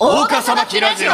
大岡さばきラジオ。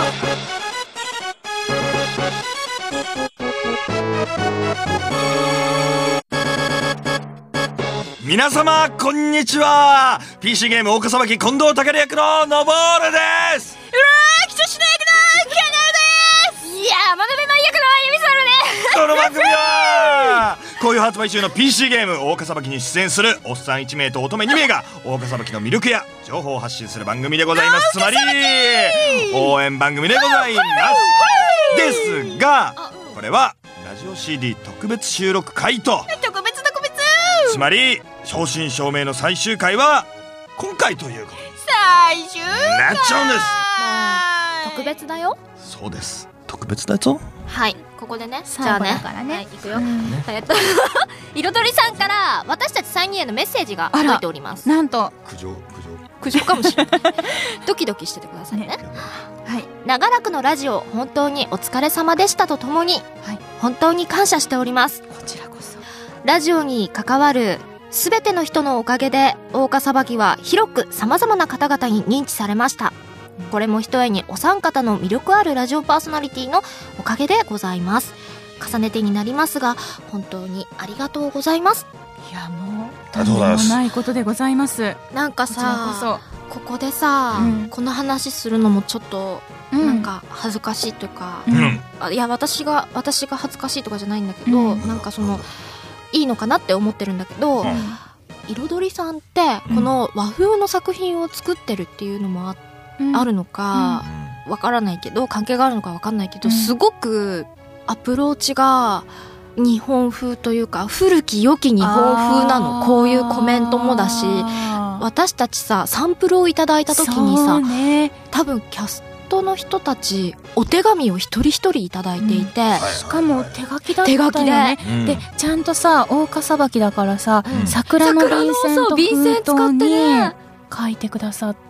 皆様こんにちは。 PC ゲーム大岡さばき近藤武役ののぼーるです。 キトシの役のキャナルです。いやー、まなべマン役のゆみさるね。 この番組は好評発売中の PC ゲーム大岡さばきに出演するおっさん1名と乙女2名が大岡さばきの魅力や情報を発信する番組でございます。つまり応援番組でございますですが、これはラジオ CD 特別収録回と、 特別つまり正真正銘の最終回は今回ということ最終回なっちゃうんです。 特別だよ。 そうです、特別だぞ。 はい、ここでね、 じゃあね、 はい、いくよ。彩りさんから私たち3人へのメッセージが届いております。 なんと苦情かもしれないドキドキしててくださいね。はい、長らくのラジオ本当にお疲れ様でしたとともに、はい、本当に感謝しております。 こちらこそ。 ラジオに関わるすべての人のおかげで大岡さばきは広くさまざまな方々に認知されました。これもひとえにお三方の魅力あるラジオパーソナリティのおかげでございます。重ねてになりますが本当にありがとうございます。 いや、もうとんでもないことでございます。 なんかさ、ここでさ、この話するのもちょっとなんか恥ずかしいというか、いや私が恥ずかしいとかじゃないんだけど、なんかそのいいのかなって思ってるんだけど、彩りさんってこの和風の作品を作ってるっていうのもあるのかわからないけど、関係があるのかわかんないけど、すごくアプローチが日本風というか古き良き日本風なの。こういうコメントもだし、私たちさサンプルをいただいた時にさ、多分キャストの人たちお手紙を一人一人いただいていて、 しかも手書きだったよね。でちゃんとさ大岡さばきだからさ、桜の便箋と封筒に書いてくださって、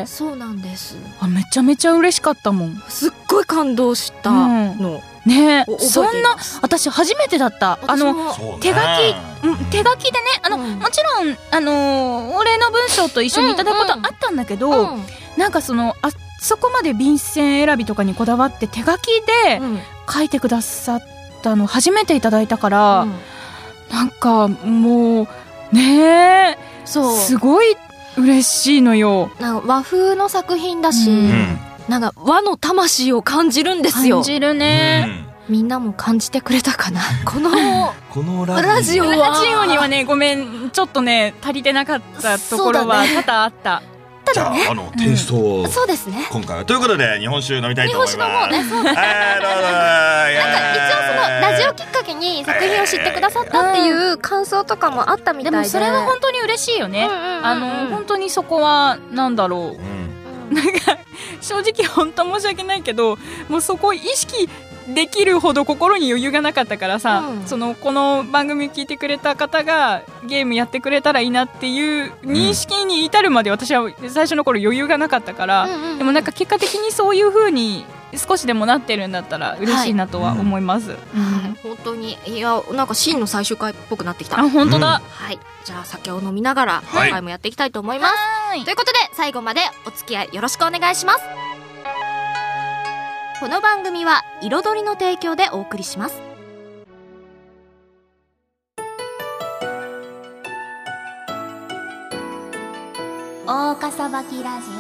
そうなんです。 めちゃめちゃ嬉しかったもん。 すっごい感動したの、 ね。そんな私初めてだった。手書きでね、もちろんお礼の文章と一緒にいただくことあったんだけど、なんかそこまで便箋選びとかにこだわって手書きで書いてくださったの初めていただいたから、なんかもうね、すごい嬉しいのよ。 なんか和風の作品だし、なんか和の魂を感じるんですよ。 感じるね。 みんなも感じてくれたかな。このラジオにはね、ごめん、ちょっとね足りてなかったところは多々あった。 じゃあテイストをそうですね、 今回はということで日本酒飲みたいと思います。 日本酒飲もうね。なんか一応そのラジオきっかけに作品を知ってくださったっていう感想とかもあったみたいで、 でもそれは本当に嬉しいよね。本当にそこはなんだろう、なんか正直本当申し訳ないけど、もうそこを意識できるほど心に余裕がなかったからさ、この番組聞いてくれた方がゲームやってくれたらいいなっていう認識に至るまで私は最初の頃余裕がなかったから、でもなんか結果的にそういう風に少しでもなってるんだったら嬉しいなとは思います。 本当に、いや、なんか真の最終回っぽくなってきた。 本当だ。 はい、じゃあ酒を飲みながら今回もやっていきたいと思います。ということで最後までお付き合いよろしくお願いします。この番組は彩りの提供でお送りします。 大岡さばきラジ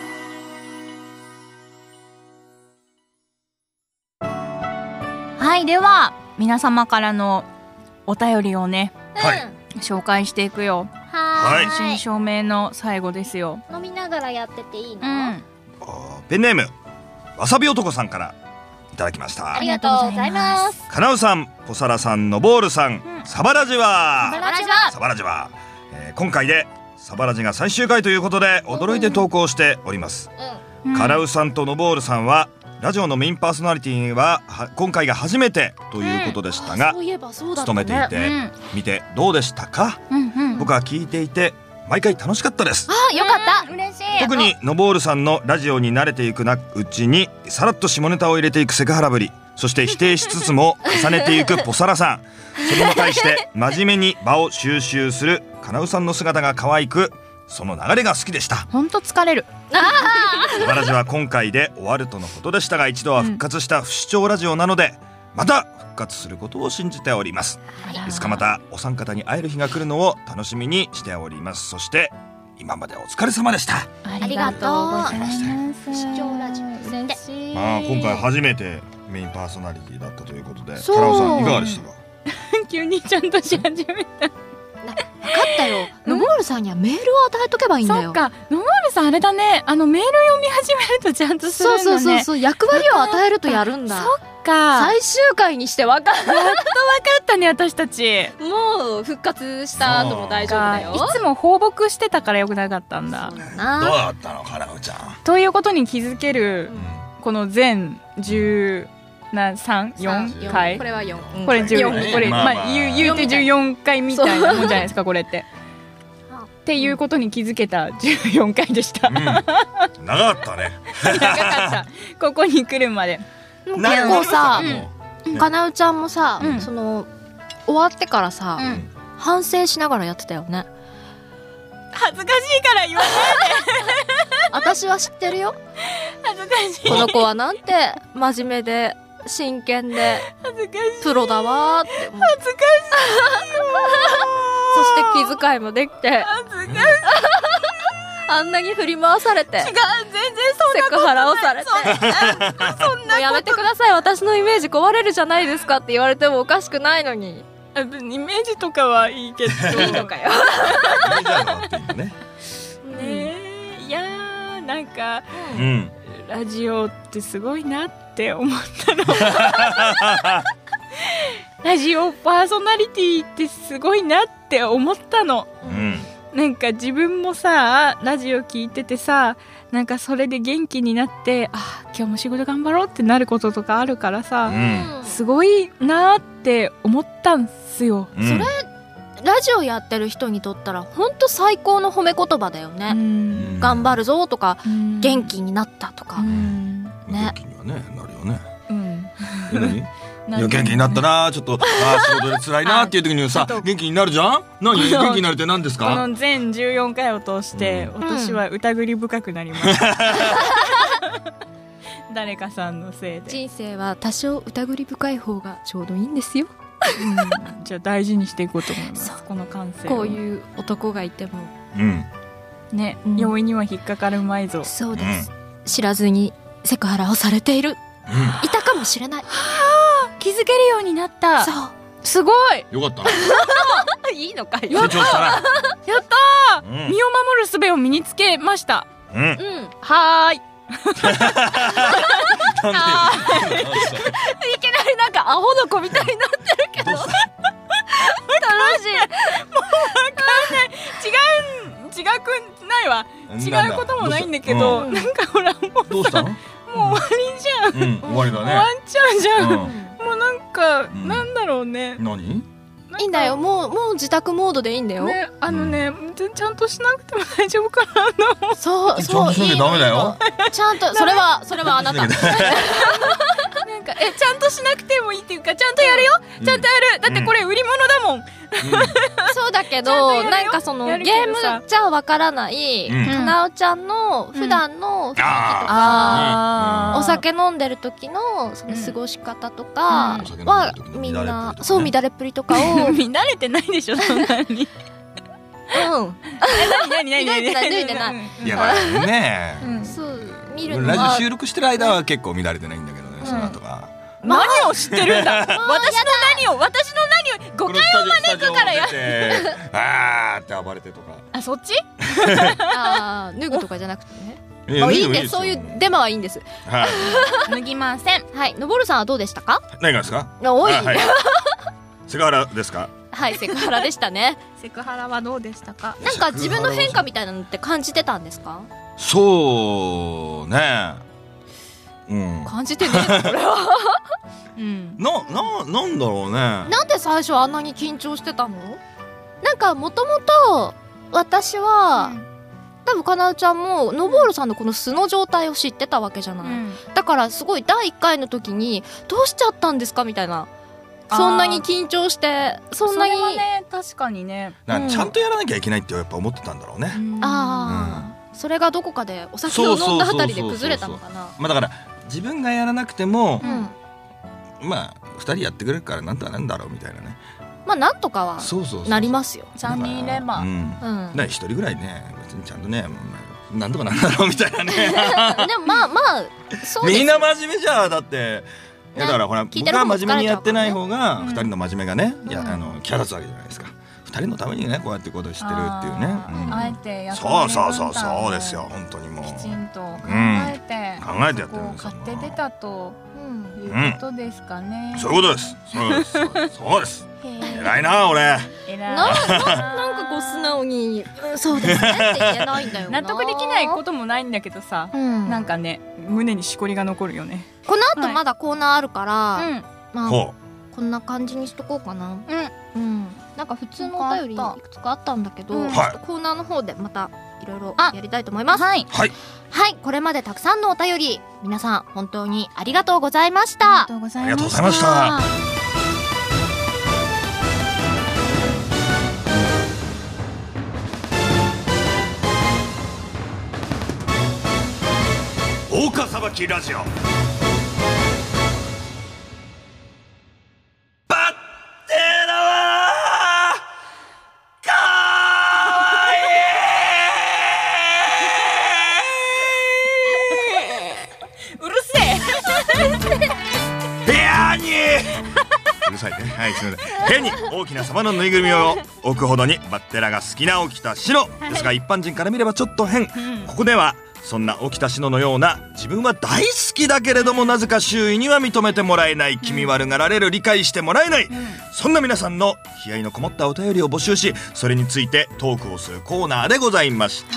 オ。はい、では皆様からのお便りをね、紹介していくよ。正真正銘の最後ですよ。 飲みながらやってていいの？ ペンネームわさび男さんからいただきました。 ありがとうございます。 かなうさん、ポサラさん、のぼーるさん、サバラジは今回でサバラジが最終回ということで驚いて投稿しております。かなうさんとのぼーるさんはラジオのメインパーソナリティは今回が初めてということでしたが、務めていて見てどうでしたか？僕は聞いていて毎回楽しかったです。 よかった、嬉しい。 特にのぼーるさんのラジオに慣れていくうちにさらっと下ネタを入れていくセクハラぶり、そして否定しつつも重ねていくポサラさん、それに対して真面目に場を収集するかなうさんの姿が可愛くその流れが好きでした。 ほんと疲れる。 サバラジは今回で終わるとのことでしたが、一度は復活した不死鳥ラジオなので、また復活することを信じております。いつかまたお三方に会える日が来るのを楽しみにしております。そして今までお疲れ様でした。 ありがとうございます。 視聴ラジオ嬉しい。 今回初めてメインパーソナリティだったということで、 そうカラオさんいかがでしたか？ 急にちゃんとし始めた。 分かったよ。ノボールさんにはメールを与えとけばいいんだよ。 そっか、ノボールさんあれだね、メール読み始めるとちゃんとするんだね。 そう役割を与えるとやるんだ。 そっか、 最終回にして分かった。 やっと分かったね、私たち。 もう復活した後も大丈夫だよ。 いつも放牧してたからよくなかったんだ。 どうだったのカラオちゃん。 ということに気づける、この全13、4回、 これは4、 これ14、これ言うて14回みたいなもんじゃないですかこれって。っていうことに気づけた14回でした。 長かったね。 長かった。ここに来るまで。 結構さ、かなうちゃんもさ、その終わってからさ、反省しながらやってたよね。 恥ずかしいから言わないで。 私は知ってるよ。 恥ずかしい。 この子はなんて真面目で真剣でプロだわーって思って。 恥ずかしいよ。 そして気遣いもできて、 恥ずかしい。 あんなに振り回されて、 違う、全然そんなセクハラをされて、 そんなもうやめてください、私のイメージ壊れるじゃないですかって言われてもおかしくないのに。 イメージとかはいいけど。 いいのかよ。 ねえ、いやー、なんか、ラジオってすごいなって思ったの。ラジオパーソナリティってすごいなって思ったの。なんか自分もさ、ラジオ聞いててさ、なんかそれで元気になって、今日も仕事頑張ろうってなることとかあるからさ、すごいなって思ったんすよ。 それラジオやってる人にとったら本当最高の褒め言葉だよね。頑張るぞとか、元気になったとか、 ね、元気にはねなるよね。いや元気になったな、ちょっと仕事で辛いなっていう時にさ元気になるじゃん。何元気になるって何ですか？ この全14回を通して、私は疑り深くなりました。誰かさんのせいで。 人生は多少疑り深い方がちょうどいいんですよ。 じゃあ大事にしていこうと思います。この感性。 こういう男がいてもね、容易には引っかかるまいぞ。 そうです。知らずにセクハラをされている、いたかもしれない。 気づけるようになった。そう、すごいよかったな。 いいのかよ。 成長したな。 やったー、身を守る術を身につけました。はーい。いきなりなんかアホの子みたいになってるけど。楽しい。もうわかんない。違くないわ。違うこともないんだけど、なんかほらもうどうしたの？ もう終わりじゃん。 終わりだね。 終わっちゃうじゃん。もうなんか、なんだろうね。 何？ いいんだよ。もう自宅モードでいいんだよ。 ね、ちゃんとしなくても大丈夫かな。 そうちゃんとしなきゃダメだよ。 ちゃんとそれはあなた。なんかちゃんとしなくてもいいっていうか、ちゃんとやるよ。ちゃんとやる。だってこれ売り物だもん。 そうだけど、なんかそのゲームじゃわからないかなおちゃんの普段の雰囲気とか、お酒飲んでる時のその過ごし方とかはみんなそう乱れっぷりとかを乱れてないでしょそんなに。何抜いてない。 いやね。 そう見るのラジオ収録してる間は結構乱れてないんだけどね。その後が。 何を知ってるんだ。私の何を誤解を招くからや。 あーって暴れてとか。 あ、そっち？ 脱ぐとかじゃなくてね。いいんです。そういうデマはいいんです。 脱ぎません。 はい。のぼるさんはどうでしたか？ 何がですか？ おい。 セクハラですか？ はい、セクハラでしたね。 セクハラはどうでしたか？ なんか自分の変化みたいなのって感じてたんですか？ そうね。 感じてねえこれは。 なんだろうね。 なんで最初あんなに緊張してたの？なんかもともと私は、多分かなうちゃんものぼーるさんのこの素の状態を知ってたわけじゃない、だからすごい第1回の時にどうしちゃったんですかみたいなそんなに緊張してそんなにそれはね確かにね、 ちゃんとやらなきゃいけないってやっぱ思ってたんだろうね。 それがどこかでお酒を飲んだあたりで崩れたのかな。 まあだから自分がやらなくても、まあ2人やってくれるからなんとかなんだろうみたいなね。 まあなんとかはなりますよ。 3人いれば 1人ぐらいね別にちゃんとねなんとかなんだろうみたいなね。 でもまあそうです。 みんな真面目じゃだって。だからほら僕が真面目にやってない方が2人の真面目がねキャラ立つわけじゃないですか。2人のためにねこうやってことを知ってるっていうね。 あえてやってそうですよ本当にもうきちんと考えてやってるんですよ。 買って出たということですかね。 そういうことです。そうです。偉いな俺。 なんかこう素直にそうですねって言えないんだよな。 納得できないこともないんだけどさ、なんかね胸にしこりが残るよね。 この後まだコーナーあるから、まあこんな感じにしとこうかな。なんか普通のお便りいくつかあったんだけど、ちょっとコーナーの方でまたいろいろやりたいと思います。はい、これまでたくさんのお便り皆さん本当にありがとうございました。 ありがとうございました。大岡さばきラジオ。バッテラはかーうるせえ部屋にうるさいね。はいすみません。部屋に大きなサバのぬいぐるみを置くほどにバッテラが好きな沖田シノですが、一般人から見ればちょっと変。ここではそんな沖田シノのような自分は大好きだけれどもなぜか周囲には認めてもらえない気味悪がられる理解してもらえない、そんな皆さんの悲哀のこもったお便りを募集しそれについてトークをするコーナーでございました。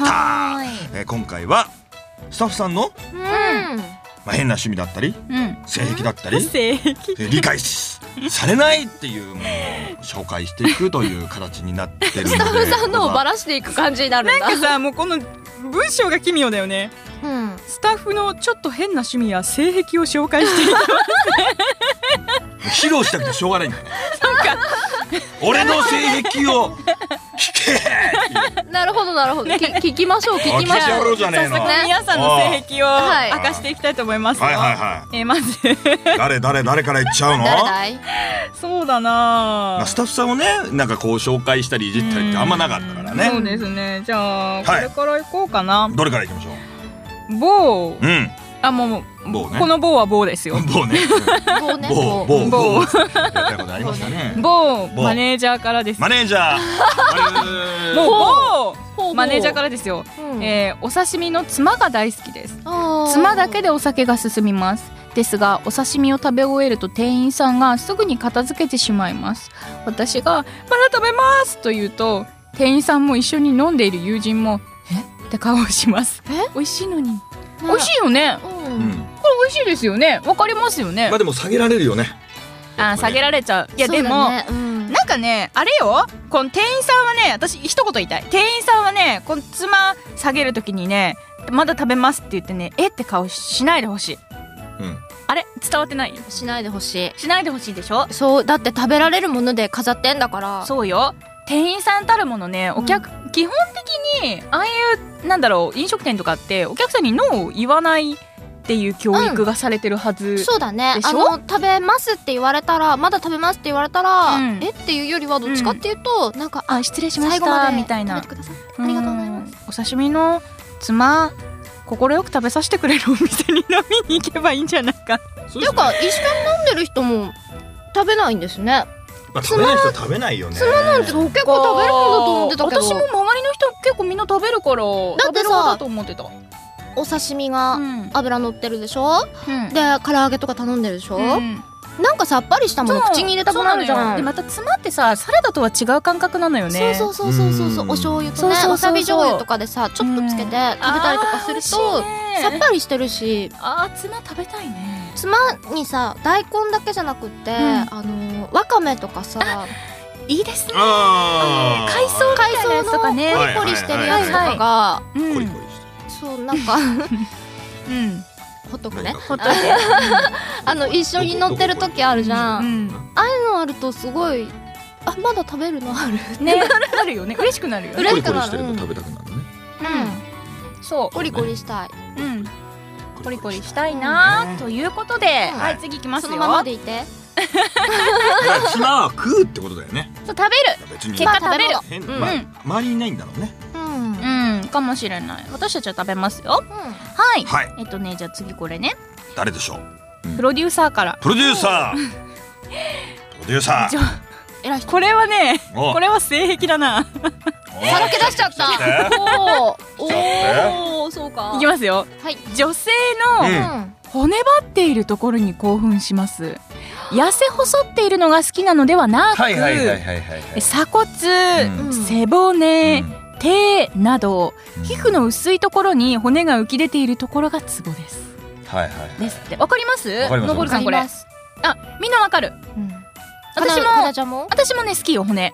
今回はスタッフさんの、変な趣味だったり、性癖だったり理解されないっていうものを紹介していくという形になってるのでスタッフさんのをばらしていく感じになるんだ。 なんかさもうこの文章が奇妙だよね。スタッフのちょっと変な趣味や性癖を紹介していきます披露したくてしょうがないんだよね。俺の性癖を聞けなるほど聞きましょう聞きましょう。 早速皆さんの性癖を明かしていきたいと思いますよ。まず誰から言っちゃうの？ 誰だい？ そうだなスタッフさんをねなんかこう紹介したりいじったりってあんまなかったからね。 そうですね。じゃあこれからいこうかな。 どれからいきましょう？ 某もうこの某は某ですよ。 某ね。某やったことありましたね。 某マネージャーからです。 マネージャー。 某マネージャーからですよ。お刺身のツマが大好きです。ツマだけでお酒が進みます。ですがお刺身を食べ終えると店員さんがすぐに片付けてしまいます。私がまだ食べますと言うと店員さんも一緒に飲んでいる友人もって顔をします。美味しいのに。美味しいよね。これ美味しいですよね。わかりますよね。 まあでも下げられるよね。 下げられちゃう。いやでもなんかねあれよこの店員さんはね私一言言いたい。店員さんはねこのつま下げるときにねまだ食べますって言ってねって顔しないでほしい。あれ伝わってない？ しないでほしいでしょ。 そうだって食べられるもので飾ってんだから。 そうよ。店員さんたるものね基本的にああいうなんだろう飲食店とかってお客さんにノーを言わないっていう教育がされてるはずでしょ。 そうだね。食べますって言われたらまだ食べますって言われたらっていうよりはどっちかっていうとなんか失礼しましたみたいな。 ありがとうございます。 お刺身のつま心よく食べさせてくれるお店に飲みに行けばいいんじゃないか。 っていうか一緒に飲んでる人も食べないんですね。 食べない人は食べないよね。 つまなんて結構食べるもんだと思ってたけど。 私も周りの人結構みんな食べるからだってさだと思ってた。 お刺身が油乗ってるでしょ、で唐揚げとか頼んでるでしょ、なんかさっぱりしたもの口に入れたくなるじゃん。 でまたつまってさサラダとは違う感覚なのよね。 そうお醤油とねわさび醤油とかでさちょっとつけて食べたりとかするとさっぱりしてるし。 つま食べたいね。 つまにさ大根だけじゃなくってわかめとかさいいですね。 海藻のコリコリしてるやつとかがそうなんかほっとくね。 ほっといて。 一緒に乗ってる時あるじゃん。ああいうのあるとすごい、あ、まだ食べるのあるね。なるよね。嬉しくなるよね。 コリコリしてると食べたくなるね。 そう。 コリコリしたい。 コリコリしたいなということで、はい、次いきますよ。 そのままでいて。 島は食うってことだよね。 そう、食べる。結果食べる。 周りにいないんだろうね。 かもしれない。私たちは食べますよ。はい。じゃあ次これね。 誰でしょう。 プロデューサーから。 プロデューサー。 これはね、これは性癖だな。 さらけ出しちゃった。おお、そうか。 いきますよ。女性の骨張っているところに興奮します。痩せ細っているのが好きなのではなく、鎖骨、背骨、手など皮膚の薄いところに骨が浮き出ているところがツボです。ですって。わかります？のぼるさんこれ。あ、みんなわかる。私もね好きよ骨。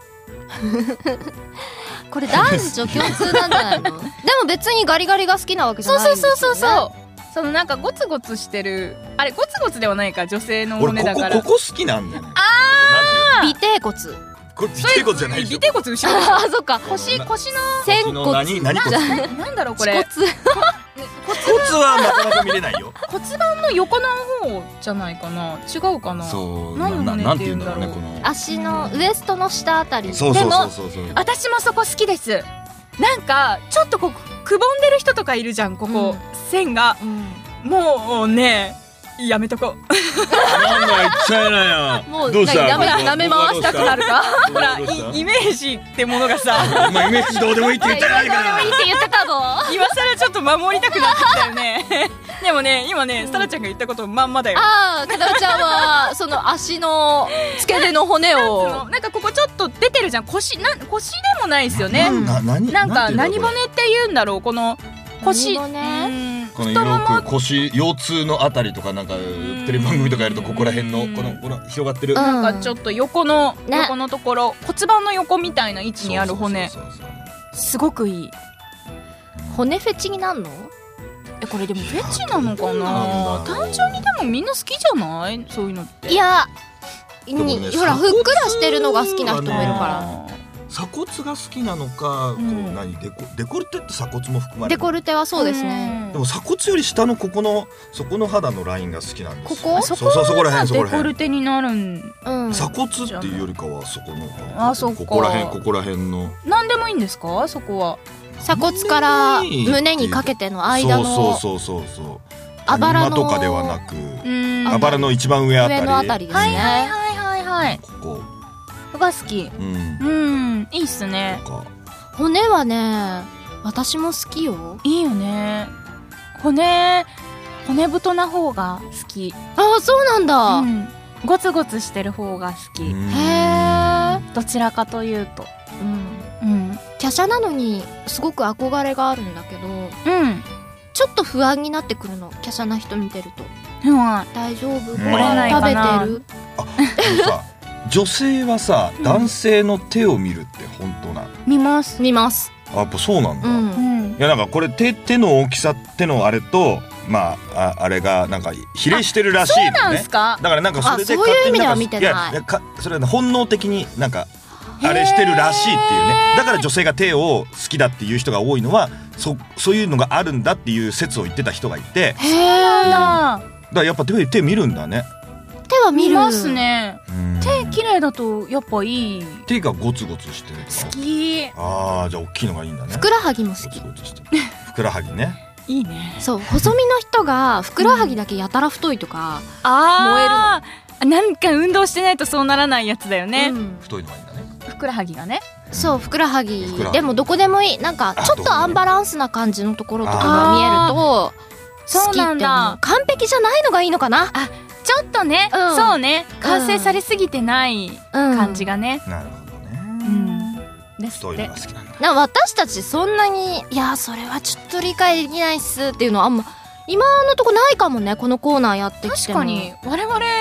これ男女共通なんじゃないの？でも別にガリガリが好きなわけじゃないんですよね。 そう。そのなんかゴツゴツしてる、あれゴツゴツではないか、女性の骨だから。 ここ好きなんだよね。 尾てい骨。 これ尾てい骨じゃないでしょ。 尾てい骨後ろ。 あ、そっか。腰の仙骨。 何骨？ なんだろうこれ。 骨はなかなか見れないよ。 骨盤の横の方じゃないかな。違うかな。 そう。なんて言うんだろうね、この足のウエストの下あたり。 でも私もそこ好きです。なんかちょっとこうくぼんでる人とかいるじゃん、ここ線が。もうね、やめとこう。 なんだ言っちゃえなよ。 もうどうした？舐め回したくなるか。 ほら、イメージってものがさ、 イメージどうでもいいって言ってないから。 どうでもいいって言ってたぞ。 今更ちょっと守りたくなってきたよね。でもね、今ね、サラちゃんが言ったことまんまだよ。 ああ、かなちゃんはその足の付け根の骨をなんかここちょっと出てるじゃん。腰でもないですよね。なんか何骨って言うんだろう、この腰。 このよく腰、腰痛のあたりとかなんかテレビ番組とかやるとここら辺のこの広がってるなんかちょっと横のところ、骨盤の横みたいな位置にある骨、すごくいい。 骨フェチになんの？ これでもフェチなのかな。単純にでもみんな好きじゃない？そういうのって。 いや、ほらふっくらしてるのが好きな人もいるから。 鎖骨が好きなのか、デコルテって鎖骨も含まれる。 デコルテはそうですね。 でも鎖骨より下のここのそこの肌のラインが好きなんですよ。 そこら辺デコルテになるん。 鎖骨っていうよりかはそこの、 ここら辺の。 何でもいいんですか？そこは鎖骨から胸にかけての間のあばらのとかではなく、あばらの一番上あたりですね。 はい。 ここが好き。いいっすね。 骨はね、私も好きよ。 いいよね。骨太な方が好き。 あ、そうなんだ。 ゴツゴツしてる方が好き。へえ。どちらかというと。 華奢なのにすごく憧れがあるんだけど、ちょっと不安になってくるの。華奢な人見てると。大丈夫？これ食べてる？ 女性はさ、男性の手を見るって本当なの？ 見ます。 やっぱそうなんだ。いやなんかこれ手の大きさ、手のあれとあれがなんか比例してるらしいのね。 そうなんすか？ だからなんかそれでそういう意味では見てない。 いやそれは本能的になんかあれしてるらしいっていうね。だから女性が手を好きだっていう人が多いのはそういうのがあるんだっていう説を言ってた人がいて。 へえ。だからやっぱ手見るんだね。 手は見ますね。手綺麗だとやっぱいい。 手がゴツゴツしてる。 好き。 ああ、じゃあ大きいのがいいんだね。 ふくらはぎも好き。 ふくらはぎね。 いいね。 そう、細身の人がふくらはぎだけやたら太いとか燃えるの。なんか運動してないとそうならないやつだよね。 太いのがいいんだね。 ふくらはぎがね。 そう、ふくらはぎでもどこでもいい。なんかちょっとアンバランスな感じのところとかが見えると好きって思う。完璧じゃないのがいいのかな。 ちょっとね、そうね、完成されすぎてない感じがね。 なるほどね。 ですって。 私たちそんなに、いやそれはちょっと理解できないっすっていうのはあんま今のとこないかもね。このコーナーやってきても。 確かに我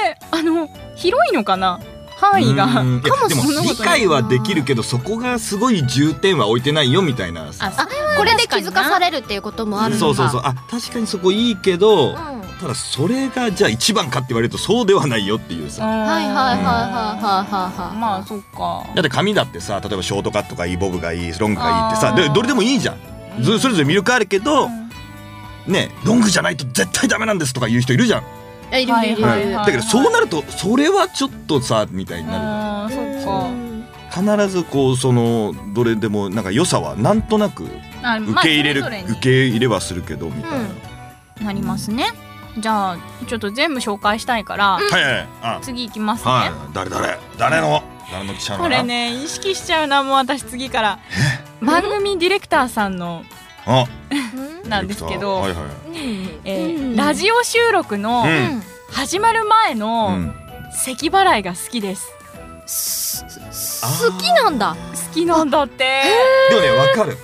々広いのかな、範囲が。 でも理解はできるけど、そこがすごい重点は置いてないよみたいな。 これで気づかされるっていうこともあるのか。 そう。確かにそこいいけど、 ただそれがじゃあ一番かって言われるとそうではないよっていうさ。 はいはいはいはいはいはい。 まあそっか。 だって髪だってさ、例えばショートカットがいい、ボブがいい、ロングがいいってさ、でどれでもいいじゃん。それぞれ魅力あるけど、ね、ロングじゃないと絶対ダメなんですとか言う人いるじゃん。 いるいるいる。 だけどそうなるとそれはちょっとさみたいになるじゃん。 そっか。 必ずこうそのどれでもなんか良さはなんとなく受け入れる、受け入れはするけどみたいな、 なりますね。じゃあちょっと全部紹介したいから、 はいはい、 次いきますね。 はい、誰の記者のこれね意識しちゃうな、もう私次から番組ディレクターさんのなんですけど、ラジオ収録の始まる前の咳払いが好きです。 好きなんだ。 好きなんだって。 でもね、わかる。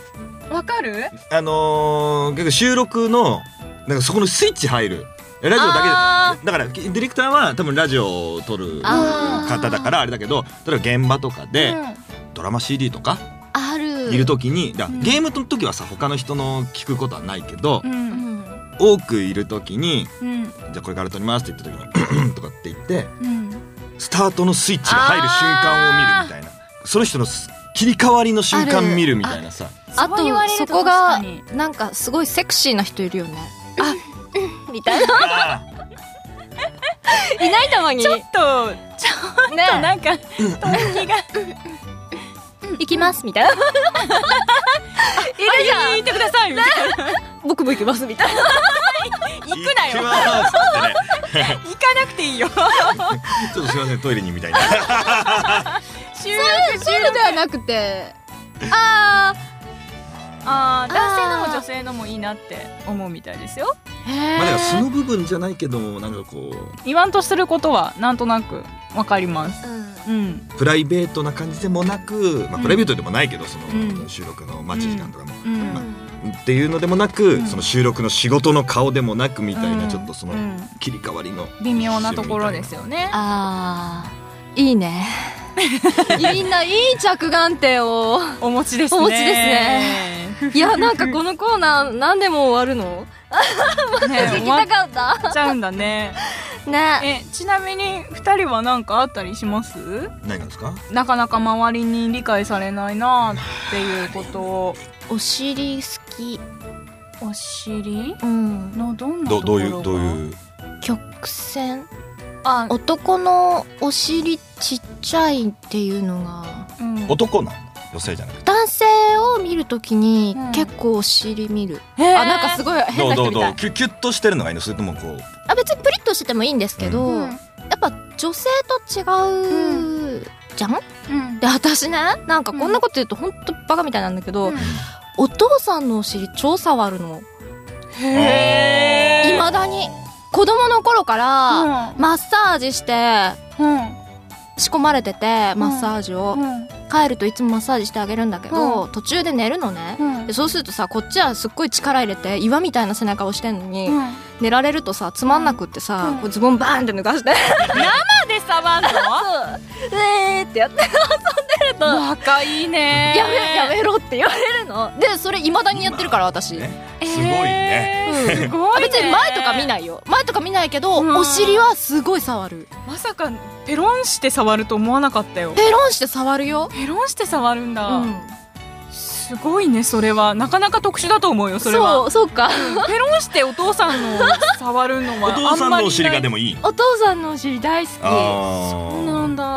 結構収録のなんかそこのスイッチ入る。ラジオだけでだからディレクターは多分ラジオを撮る方だからあれだけど、例えば現場とかでドラマ CD とかいる時に、ゲームの時はさ他の人の聞くことはないけど、多くいる時に、じゃあこれから撮りますって言った時にとかって言って、スタートのスイッチが入る瞬間を見るみたいな、その人の切り替わりの瞬間見るみたいなさ。 あとそこがなんかすごいセクシーな人いるよね。みたいな。いないたまに。 ちょっとなんか動機が行きますみたいな。いるじゃん。 言ってくださいみたいな。 僕も行きますみたいな。 行くなよ。行かなくていいよ。ちょっとすいません、トイレにみたいな。 そういうのではなくて、 男性のも女性のもいいなって思うみたいですよ。 まあだからその部分じゃないけど、なんかこう言わんとすることはなんとなくわかります。 プライベートな感じでもなく、プライベートでもないけど、その収録の待ち時間とかも、っていうのでもなく、その収録の仕事の顔でもなくみたいな、ちょっとその切り替わりの微妙なところですよね。 いいね。みんないい着眼点をお持ちですね。 いや、なんかこのコーナー何でも終わるの？聞きたかった。 ちゃうんだね。ちなみに2人は何かあったりします？ 何がですか？ なかなか周りに理解されないなっていうことを。 お尻好き。 お尻？のどんなところが？ どういう曲線。男のお尻ちっちゃいっていうのが、 男なの？女性じゃなくて男性を見るときに結構お尻見る。なんかすごい変な人みたい。 キュッとしてるのがいいの？それともこう別にプリッとしててもいいんですけど、やっぱ女性と違うじゃん。で私ね、なんかこんなこと言うとほんとバカみたいなんだけど、お父さんのお尻超触るの。未だに子供の頃からマッサージして仕込まれてて、マッサージを帰るといつもマッサージしてあげるんだけど、途中で寝るのね。でそうするとさ、こっちはすっごい力入れて岩みたいな背中をしてんのに、寝られるとさつまんなくってさ、ズボンバーンって脱がして生で触んの？ ってやって遊んでると、 若いね。 やめろって言われるので、それ未だにやってるから私。 すごいね。 すごいね。 別に前とか見ないよ。前とか見ないけど、お尻はすごい触る。 まさかペロンして触ると思わなかったよ。 ペロンして触るよ。 ペロンして触るんだ。すごいね。それはなかなか特殊だと思うよ。それはそうか。 ペロンしてお父さんの触るのはお父さんのお尻がでもいい。 お父さんのお尻大好き。 そうなんだ。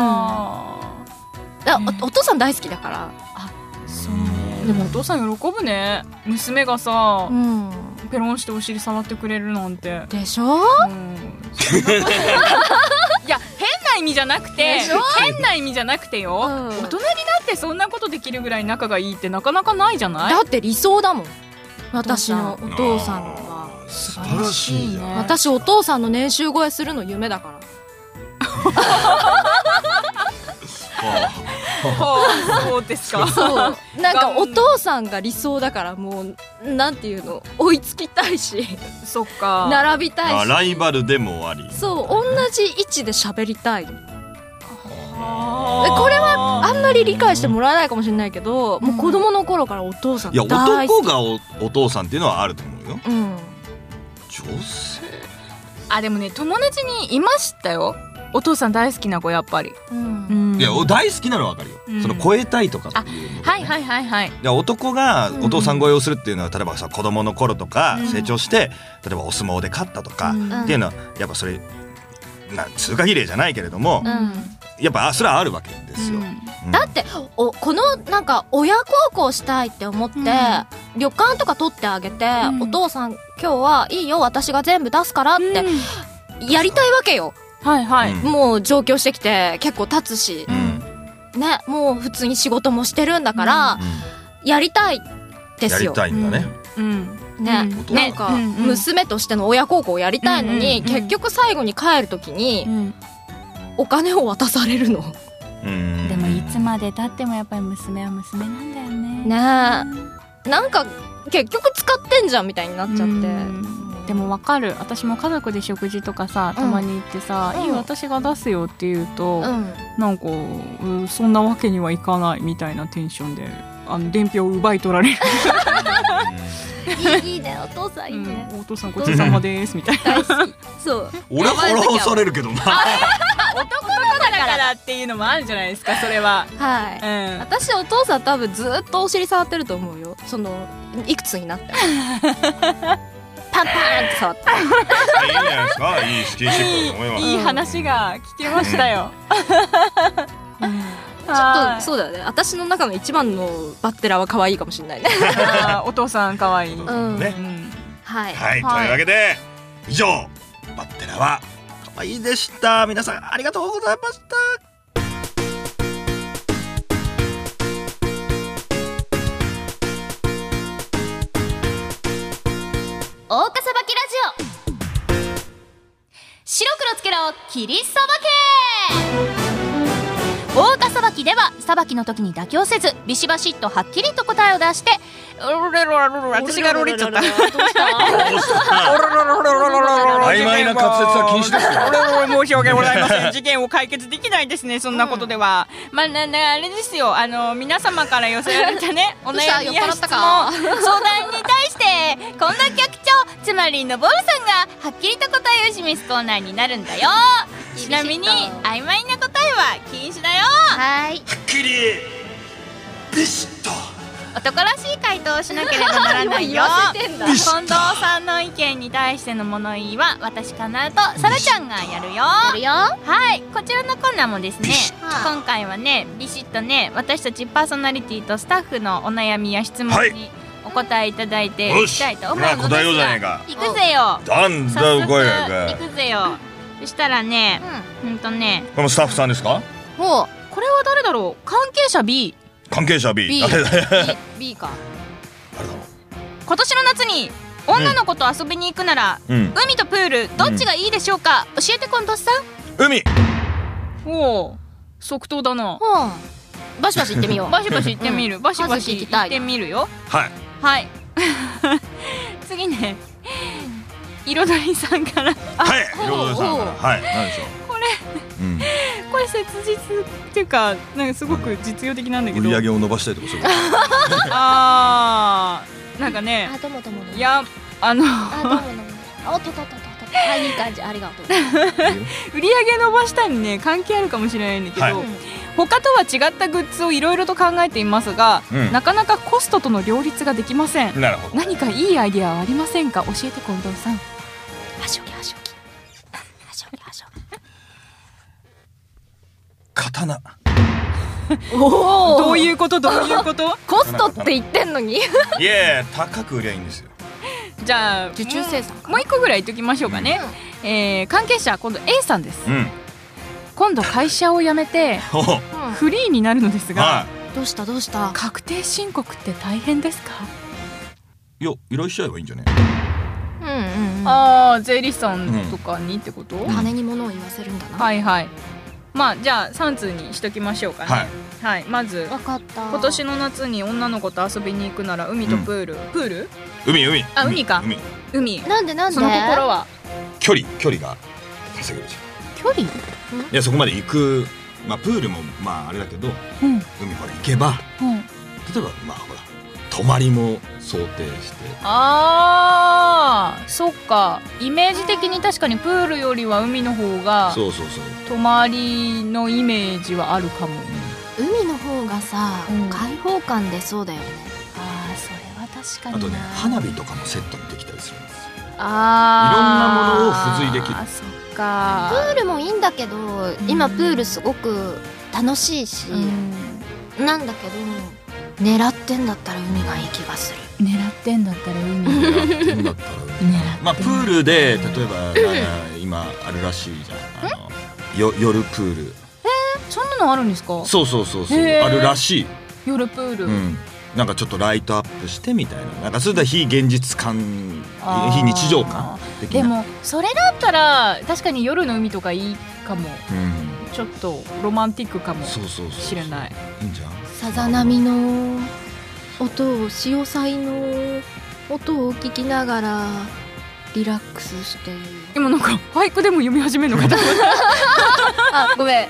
お父さん大好きだから。 でもお父さん喜ぶね。娘がさ、ペロンしてお尻触ってくれるなんて。 でしょ？ いや変な意味じゃなくて、変な意味じゃなくてよ、大人になってそんなことできるぐらい仲がいいってなかなかないじゃない？ だって理想だもん、私のお父さんは。 素晴らしいね。 私お父さんの年収超えするの夢だから。 そうですか。 そうなんかお父さんが理想だから、もうなんていうの、追いつきたいし、 そっか、 並びたいし、 ライバルでもあり、 そう同じ位置で喋りたい。これはあんまり理解してもらえないかもしれないけど、もう子供の頃からお父さん大好き。 いや男が お父さんっていうのはあると思うよ。女性あ、でもね、友達にいましたよ、お父さん大好きな子。やっぱり、 いや大好きなのは分かるよ、その超えたいとかっていうの、 はいはいはいはい。 男がお父さん超えをするっていうのは、例えばさ、子供の頃とか成長して、例えばお相撲で勝ったとかっていうのはやっぱそれ通過儀礼じゃないけれども、やっぱそれはあるわけですよ。 だってこのなんか親孝行したいって思って、旅館とか取ってあげて、お父さん今日はいいよ私が全部出すからってやりたいわけよ。はいはい。もう上京してきて結構経つし、ね、もう普通に仕事もしてるんだから、やりたいですよ。 やりたいんだね。 ね、なんか娘としての親孝行をやりたいのに、結局最後に帰る時にお金を渡されるの。 でもいつまで経ってもやっぱり娘は娘なんだよね。 ねえ、なんか結局使ってんじゃんみたいになっちゃって。 でもわかる。私も家族で食事とかさ、たまに行ってさ、いい私が出すよって言うと、なんかそんなわけにはいかないみたいなテンションで伝票を奪い取られる。 いいね、お父さんいいね、 お父さんごちそうさまですみたいな。 そう。 俺払わされるけどな。 男だからっていうのもあるんじゃないですか、それは。 はい。私お父さん多分ずっとお尻触ってると思うよ。そのいくつになっても。パンパンって触って。いいじゃないですか。いいスキンシップだと思います。 いい話が聞けましたよ。 ちょっとそうだよね。私の中の一番のバッテラは可愛いかもしれないね。 お父さん可愛い。 ね。 はい。 はい。というわけで以上バッテラは可愛いでした。皆さんありがとうございました。 大岡さばきラジオ。白黒つけろ切りさばけ。大岡さばきではさばきの時に妥協せずビシバシッとはっきりと答えを出して、 私がロリっちゃった。曖昧な滑舌は禁止ですよ。 申し訳ございません。事件を解決できないですね、そんなことでは。まああれですよ、皆様から寄せられたねお悩みや質問、相談に対してこんな局長、つまりのぼるさんがはっきりと答えを示すコーナーになるんだよ。ちなみに曖昧な答えは禁止だよ。 はい。 はっきりビシッと男らしい回答をしなければならないよ。近藤さんの意見に対しての物言いは私かなとさらちゃんがやるよ。はい、こちらのコーナーもですね、今回はねビシッとね、私たちパーソナリティとスタッフのお悩みや質問にお答えいただいていきたいと思うのですが、いくぜよ、 だんだん声がいくぜよ。そしたらね、 このスタッフさんですか。 ほう、これは誰だろう。関係者 B。 関係者 B。 B か。 誰だろう。 今年の夏に女の子と遊びに行くなら、海とプールどっちがいいでしょうか。教えて近藤さん。 海。 おお、即答だな。 バシバシ行ってみよう。 バシバシ行ってみる。バシバシ行ってみるよ。 はいはい。次ね、彩りさんから。 はい、彩りさんから。はい、何でしょう。 これ切実っていうか、なんかすごく実用的なんだけど、 売り上げを伸ばしたいとかそういうなんかね、 いや、 いい感じ、ありがとう。 売り上げ伸ばしたにね関係あるかもしれないんだけど、他とは違ったグッズをいろいろと考えていますが、なかなかコストとの両立ができません。 なるほど。 何かいいアイデアはありませんか。教えて近藤さん。 刀。 どういうことどういうこと。 コストって言ってんのに。 いや、高く売りゃいいんですよ。 じゃあ受注生産もう一個ぐらい言っときましょうかね。関係者今度 A さんです。今度会社を辞めてフリーになるのですが、 どうした確定申告って大変ですか。 いや、依頼しちゃえばいいんじゃね。 税理士さんとかにってこと。 金に物を言わせるんだな。 はいはい。まあじゃあ3通にしときましょうかね。はい、まず分かった。 今年の夏に女の子と遊びに行くなら海とプール。プール？ 海。 あ、海か。海。 なんでその心は距離が稼げるじゃん。距離？ いや、そこまで行く。まあプールもまああれだけど、海まで行けば、例えばまあほら泊まりも想定して。 そっか、イメージ的に確かにプールよりは海の方がそう泊まりのイメージはあるかも。 海の方がさ、開放感出そうだよね。 それは確かに。 あとね、花火とかもセットにできたりするんですよ。 いろんなものを付随できる。 そっか。 プールもいいんだけど、今プールすごく楽しいし、なんだけど狙ってんだったら海がいい気がする。 狙ってんだったら海。 まあプールで例えば今あるらしいじゃん。夜プール。 そんなのあるんですか？ そうあるらしい。 夜プール。 なんかちょっかライトアップしてみたいな、なんかそれで非現実感、非日常感的な。 でもそれだったら確かに夜の海とかいいかも。ちょっとロマンティックかもしれない。 いいんじゃん。 さざ波の音を、潮騒の音を聞きながらリラックスして。 今なんか俳句でも読み始めるのかと思った。 ごめん。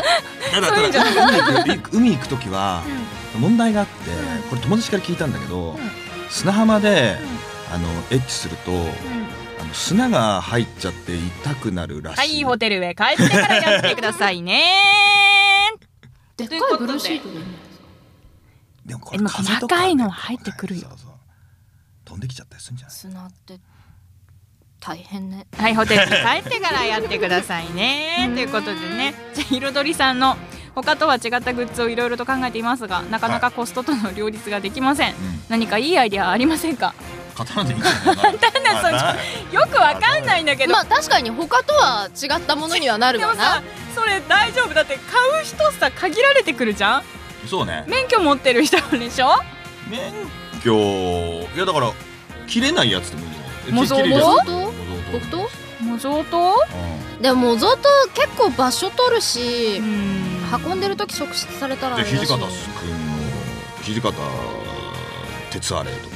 海行くときは問題があって、これ友達から聞いたんだけど、砂浜でエッチすると砂が入っちゃって痛くなるらしい。 はい、ホテルへ帰ってからやってくださいね。 でっかいブルーシートでいいんですか？ でもこれ風とか細かいの入ってくるよ。 飛んできちゃったりするんじゃない？ 砂って大変ね。 はい、ホテルに帰ってからやってくださいね。ということでね、じゃあ彩りさんの他とは違ったグッズをいろいろと考えていますが、なかなかコストとの両立ができません。何かいいアイデアありませんか？ 刀でいいんじゃないよくわかんないんだけど。 まあ確かに他とは違ったものにはなるわな。 でもさ、それ大丈夫だって、買う人さ限られてくるじゃん。 そうね。 免許持ってる人でしょ。 免許、いやだから切れないやつでもいいんじゃない？ 模造刀？模造刀？ でも模造刀結構場所取るし、運んでる時職質されたらあれだし。 土方君の土方鉄アレイとか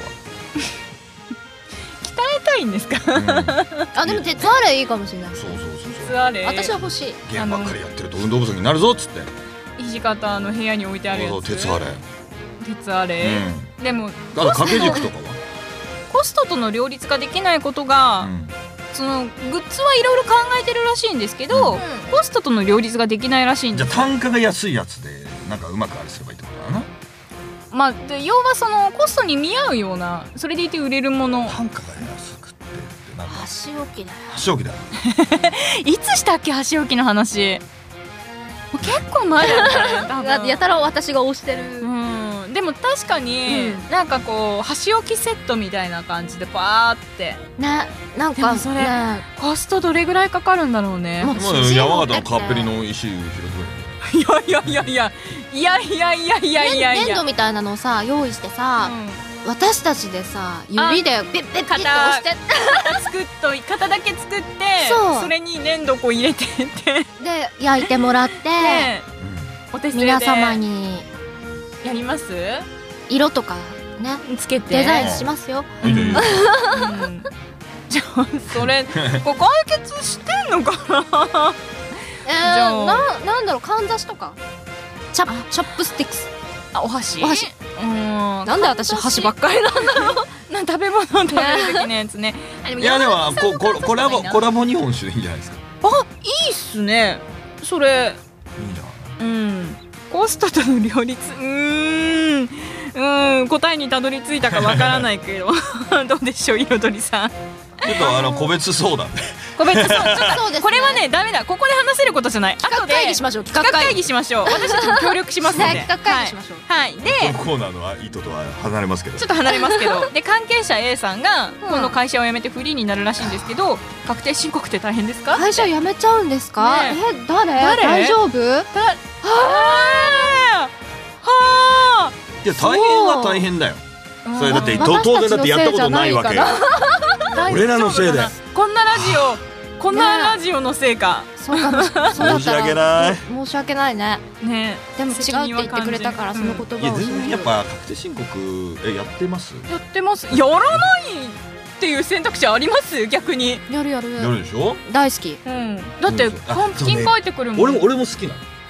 鍛えたいんですか？ でも鉄アレイいいかもしれない。 鉄アレイ私は欲しい。 ゲームばっかりやってると運動不足になるぞっつって土方の部屋に置いてあるやつ。 鉄アレイ。 鉄アレイ。でも掛け軸とかはコストとの両立ができないことが、そのグッズはいろいろ考えてるらしいんですけど、コストとの両立ができないらしいんです。 じゃあ単価が安いやつでなんかうまくあれすればいいってことだな。 まあ要はそのコストに見合うような、それでいて売れるもの。 単価が安くってなんか箸置きだよ。 箸置きだよ。 いつしたっけ箸置きの話。結構前だね。 やたら私が推してる。 でも確かに、なんかこう箸置きセットみたいな感じでバーってね、なんかそれコストどれぐらいかかるんだろうね。 山形のカッペリの石拾ってくれ。 いや粘土みたいなのをさ用意してさ、私たちでさ指でペッペッペッって押して型だけ作って、それに粘土こう入れてってで焼いてもらってお手製で皆様にやります。 色とかねつけてデザインしますよ。 じゃあそれこ解決してんのかな。 なんだろう、かんざしとかチャップスティックス。 お箸。 なんで私箸ばっかりなんだろう。 食べ物を食べる時のやつね。 いやでもコラボ日本酒でいいんじゃないですか。 いいっすねそれ。 いいじゃん。 コストとの両立、答えにたどり着いたかわからないけどどうでしょう彩りさん。 ちょっと個別相談で。 個別相談。これはねダメだ。ここで話せることじゃない。 企画会議しましょう。 企画会議しましょう。私たちも協力しますので。 企画会議しましょう。 はい。でこのコーナーの意図とは離れますけど。 ちょっと離れますけど。で関係者 A さんが今度会社を辞めてフリーになるらしいんですけど、確定申告って大変ですか？ 会社辞めちゃうんですか？誰？大丈夫？ いや大変は大変だよ。それだって当然だってやったことないわけよ。俺らのせいでこんなラジオのせいか。 そうかも。 申し訳ない。 申し訳ないね。でも違うって言ってくれたからその言葉を。 全然やっぱ確定申告やってます？ やってます。やらないっていう選択肢あります？逆にやるでしょ。 大好き。 だって還付金書いてくるもん。 俺も好きなの。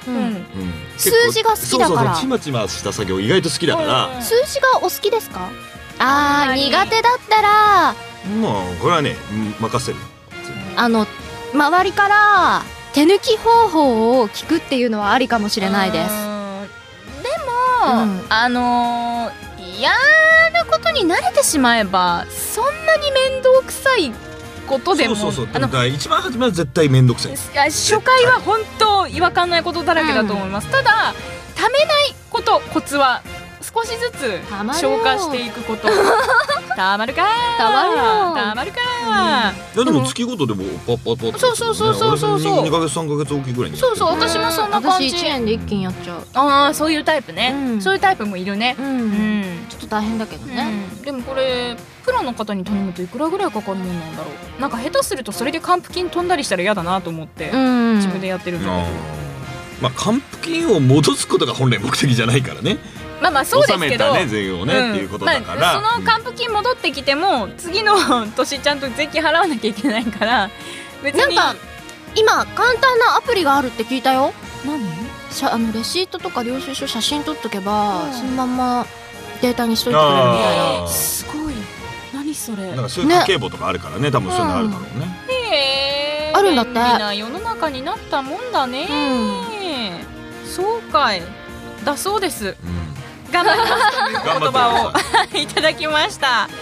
数字が好きだから。 ちまちました作業意外と好きだから。 数字がお好きですか？ああ、苦手だったらもうこれはね任せる。 周りから手抜き方法を聞くっていうのはありかもしれないです。 でも、やることに慣れてしまえばそんなに面倒くさいことでも、 一番初めは絶対面倒くさいです。 初回は本当違和感ないことだらけだと思います。ただためないこと、コツは少しずつ消化していくこと。たまるかたまるよたまるか。 いやでも月ごとでもパッパッパッ。 そう2 ヶ月3ヶ月おきぐらいに。 そう私もそんな感じ。 私1年で一気にやっちゃう。 ああ、そういうタイプね。そういうタイプもいるね。 ちょっと大変だけどね。 でもこれプロの方に頼むといくらぐらいかかるもんなんだろう。なんか下手するとそれで還付金飛んだりしたら嫌だなと思って自分でやってるんだけど。 まあ還付金を戻すことが本来目的じゃないからね。 まあそうですけど、 納めたね税をねっていうことだから、 その還付金戻ってきても次の年ちゃんと税金払わなきゃいけないから、別になんか今簡単なアプリがあるって聞いたよ。 何？ レシートとか領収書写真撮っとけばそのまんまデータにしといてくれるみたいな。 すごい。何それ？ なんかそういう家計簿とかあるからね、多分そういうのあるだろうね。 へえ。 あるんだって。 便利な世の中になったもんだね。そうかい。だそうです。頑張りますという言葉をいただきました。はい、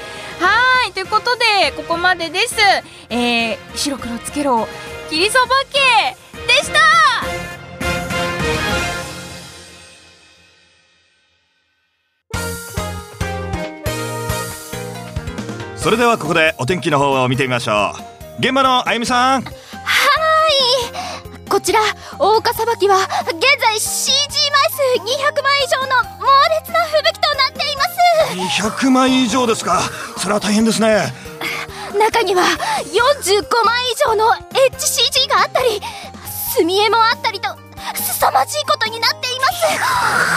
ということでここまでです。白黒つけろきりそば家でした。 それではここでお天気の方を見てみましょう。現場のあゆみさん。 こちら大岡さばきは現在 CG 枚数200枚以上の猛烈な吹雪となっています。 200枚以上ですか。それは大変ですね。 中には45枚以上の HCG があったり墨絵もあったりと凄まじいことになっています。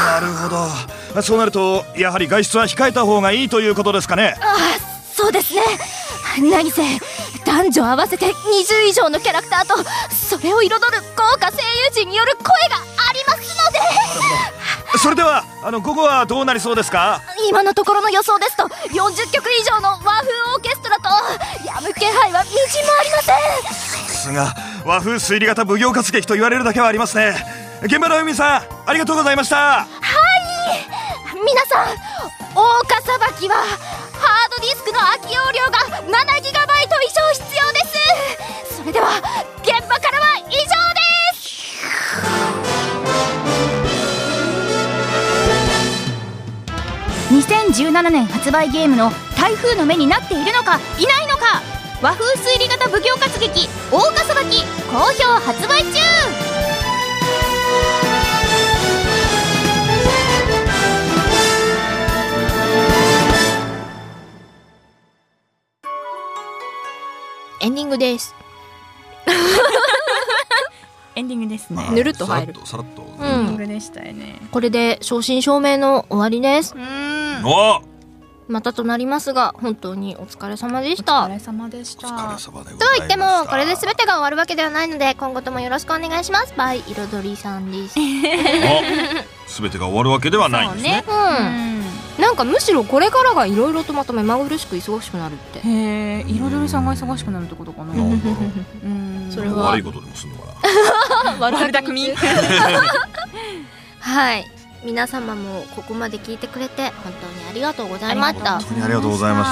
なるほど。そうなるとやはり外出は控えた方がいいということですかね。 そうですね。何せ男女合わせて20以上のキャラクターとそれを彩る豪華声優陣による声がありますので。 それでは午後はどうなりそうですか。 今のところの予想ですと40曲以上の和風オーケストラとやむ気配はみじんもありません。 さすが和風推理型奉行活劇と言われるだけはありますね。現場のゆみさんありがとうございました。 はい、皆さん大岡さばきはハードディスクの空き容量が7GB 以上必要です。それでは現場からは以上です。 2017年発売ゲームの台風の目になっているのかいないのか、和風推理型奉行活劇大岡さばき好評発売中。 エンディングです。 エンディングですね。 ぬるっと入る。 さらっと。 エンディングでしたよね。 これで正真正銘の終わりです。 おまたとなりますが本当にお疲れ様でした。 お疲れ様でした。 お疲れ様でございました。 とは言ってもこれで全てが終わるわけではないので今後ともよろしくお願いします。バイ彩りさんです。 全てが終わるわけではないんですね。 なんかむしろこれからがいろいろとまた目まぐるしく忙しくなるって。 へえ、彩りさんが忙しくなるってことかな。 それは悪いことでもするのかな。 悪巧み。 はい、皆様もここまで聞いてくれて本当にありがとうございました。 本当にありがとうございました。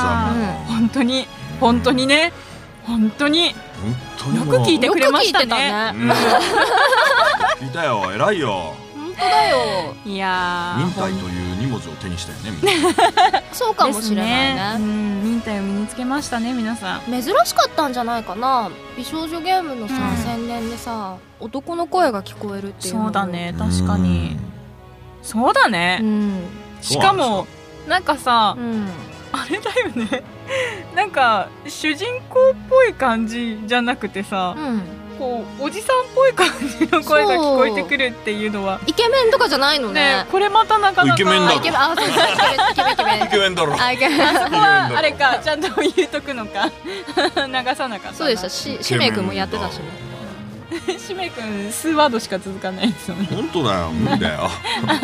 本当に本当にね、本当によく聞いてくれましたね。 聞いたよ、偉いよ。 本当だよ。 いや忍耐という2文字を手にしたよね、みんな。 そうかもしれないね。 忍耐を身につけましたね、皆さん。 珍しかったんじゃないかな。美少女ゲームのさ、宣伝でさ男の声が聞こえるっていうの。 そうだね、確かにそうだね。しかもなんかさ、あれだよね。なんか主人公っぽい感じじゃなくてさ、こうおじさんっぽい感じの声が聞こえてくるっていうのはイケメンとかじゃないのね。これまたなかなかイケメンだろ。イケメンだろ。 あそこはあれか、ちゃんと言うとくのか。流さなかった。 そうでした。しめい君もやってたしね。 しめくん数ワードしか続かないですよね。 本当だよ、無理だよ。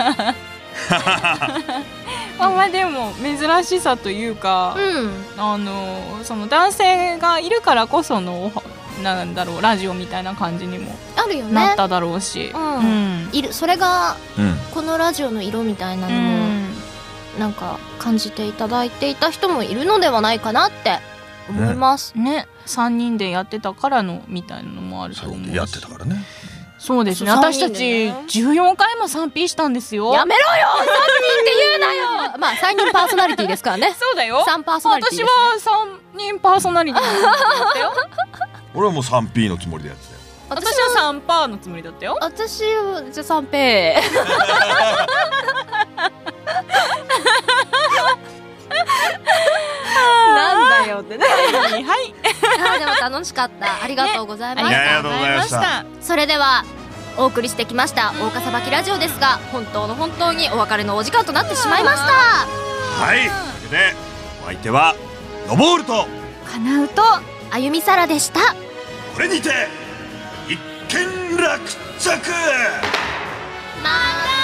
まあでも珍しさというか、その男性がいるからこそのなんだろう、ラジオみたいな感じにもあるよね、 なっただろうし、 いる、それが、このラジオの色みたいなのも、なんか感じていただいていた人もいるのではないかなって思いますね。3人でやってたからのみたいなのもあると思うし。 やってたからね。 そうですね。私たち14回も 3P したんですよ。 やめろよ、3人って言うなよ。まあ3人パーソナリティですからね。 そうだよ。 3パーソナリティですね。 私は3人パーソナリティだったよ。 俺はもう 3P のつもりでやってたよ。 私は3パーのつもりだったよ。 私はじゃあ3ペー。なんだよってね。 はい。 でも楽しかった。ありがとうございました。 ありがとうございました。 それではお送りしてきました大岡さばきラジオですが、本当にお別れのお時間となってしまいました。 はい。というわけでお相手はのぼーるとかなうとあゆみさらでした。 これにて一件落着。 また